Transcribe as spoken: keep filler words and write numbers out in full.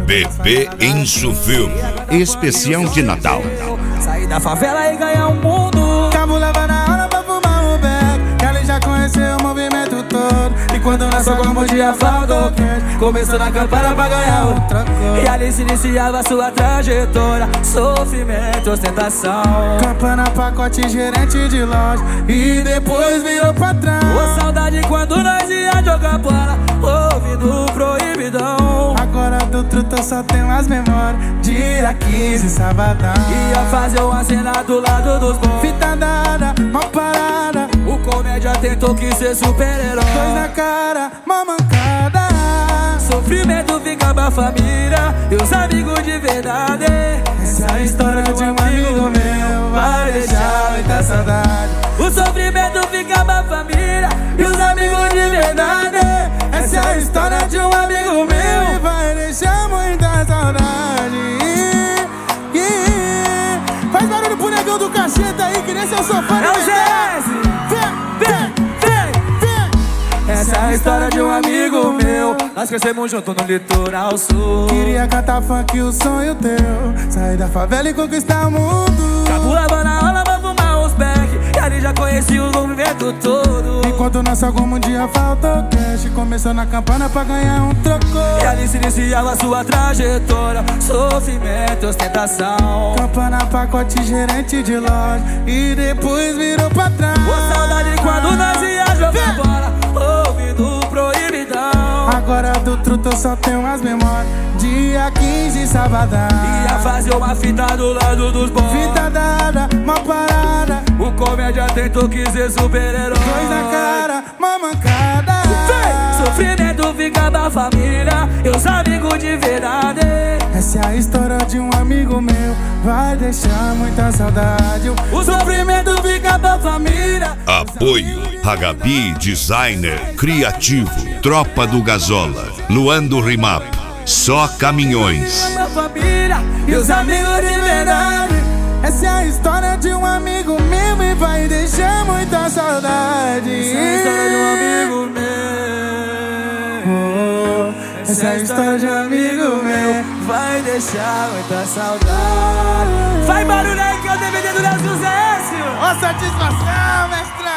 Bebê Enzo Filme, especial de Natal. Sair da favela e ganhar o mundo. Cabo leva na hora pra fumar um beck, que ali já conheceu o movimento todo. E quando nasceu como dia faltou quente, começou na campana pra ganhar o trocou. E ali se iniciava a sua trajetória, sofrimento, ostentação. Campana, pacote, gerente de loja, e depois virou patrão. Ô saudade quando nós ia jogar bola, ouvindo proibidão. Agora do truta só tem as memórias, dia quinze, sabadão. Ia fazer uma cena do lado dos bons. Fita dada, mal parada, o comédia tentou que ser super-herói. dois na cara, mó mancada. Sofrimento fica pra família e os amigos de verdade. Essa é a história de um amigo meu, vai deixar muita saudade. O sofrimento fica pra família e os amigos de verdade. Essa é a história de um amigo meu, vai deixar muita saudade. Yeah. Faz barulho pro negão do cacheta aí, que nem seu sofá. É o G S. Vem, vem, vem, vem. Essa é a história de um amigo meu, nós crescemos junto no litoral sul. Queria cantar funk, o sonho teu, sair da favela e conquistar o mundo. Cabulava na aula pra fumar uns beck, e ali já conheci o movimento todo. Enquanto nosso algum dia faltou cash, começou na campana pra ganhar um trocou. E ali se iniciava a sua trajetória, sofrimento, ostentação. Campana, pacote, gerente de loja, e depois virou patrão. Ô saudade quando nós ia jogar bola, ouvindo proibidão. Agora do truta só tem umas memórias, dia quinze, sabadão. Ia fazer uma fita do lado dos bons. Fita dada, mal parada, o comédia tentou que ser super-herói. dois na cara, mó mancada. Vem! Sofrimento fica da família e os amigos de verdade. Essa é a história de um amigo meu, vai deixar muita saudade. O sofrimento fica da família. Apoio Hagabi Designer Criativo, Tropa do Gazola, Luan do Rimap, Só Caminhões. A família e os amigos de verdade. Essa é a história de um amigo meu e vai deixar muita saudade. Essa é a história de um amigo meu. Oh, essa é a história de um amigo meu, vai deixar muita saudade. Vai barulho aí que é o D V D do Léo Sucesso. Ó satisfação, mestre.